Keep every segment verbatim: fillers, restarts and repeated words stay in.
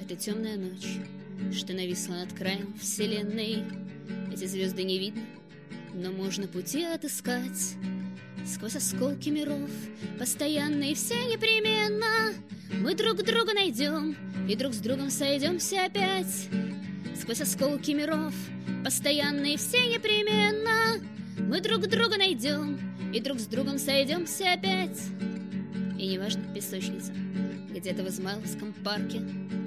Это темная ночь, что нависла над краем вселенной. Эти звезды не видно, но можно пути отыскать. Сквозь осколки миров, постоянно и все непременно, мы друг друга найдем и друг с другом сойдемся опять. Сквозь осколки миров, постоянно и все непременно, мы друг друга найдем и друг с другом сойдемся опять. И неважно, песочница, где-то в Измайловском парке,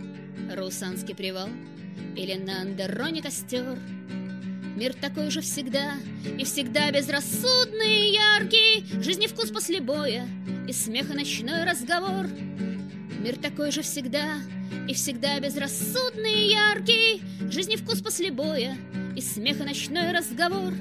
Раусанский привал или на Андероне костер. Мир такой же всегда, и всегда безрассудный и яркий, жизни вкус после боя, и смеха ночной разговор. Мир такой же всегда, и всегда безрассудный и яркий, жизни вкус после боя, и смеха ночной разговор.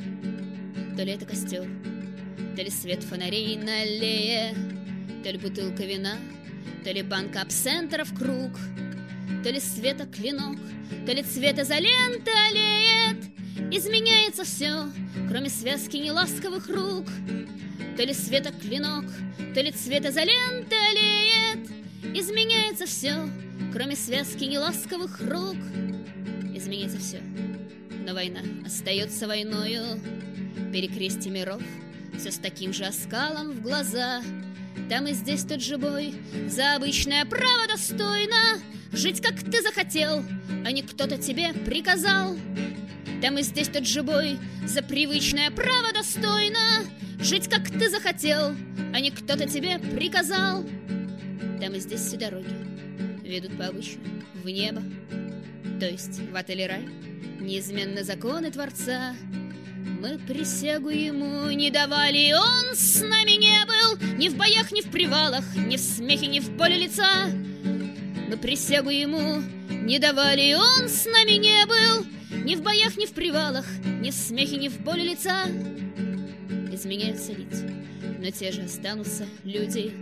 То ли это костер, то ли свет фонарей на аллее, то ли бутылка вина, то ли банка абсента в круг, то ли света клинок, то ли цвет изоленты олеет. Изменяется все, кроме связки неласковых рук. То ли света клинок, то ли цвет изоленты олеет. Изменяется все, кроме связки неласковых рук. Изменяется все, но война остается войною. Перекрестие миров, все с таким же оскалом в глаза. Там и здесь тот же бой, за обычное право достойно жить, как ты захотел, а не кто-то тебе приказал. Там и здесь тот же бой, за привычное право достойно жить, как ты захотел, а не кто-то тебе приказал. Там и здесь все дороги ведут по обычаю в небо, то есть в отеле рай, неизменны законы Творца. Мы присягу ему не давали, и он с нами не был ни в боях, ни в привалах, ни в смехе, ни в боли лица. Мы присягу ему не давали, и он с нами не был ни в боях, ни в привалах, ни в смехе, ни в боли лица. Изменяются лица, но те же останутся люди.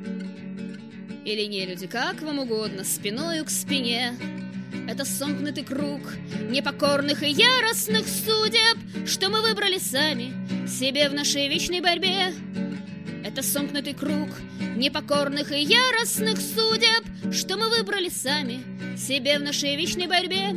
Или не люди, как вам угодно, спиною к спине. Это сомкнутый круг непокорных и яростных судеб, что мы выбрали сами себе в нашей вечной борьбе. Это сомкнутый круг непокорных и яростных судеб, что мы выбрали сами себе в нашей вечной борьбе.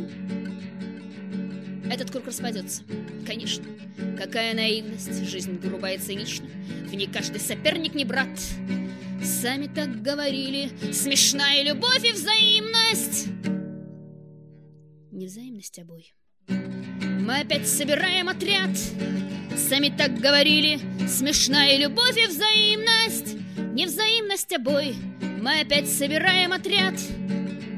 Этот круг распадется, конечно. Какая наивность, жизнь грубая и цинична, в ней каждый соперник не брат. Сами так говорили, смешная любовь и взаимность. Не взаимность, а бой. Мы опять собираем отряд. Сами так говорили, смешная любовь и взаимность. Не взаимность, а бой. Мы опять собираем отряд.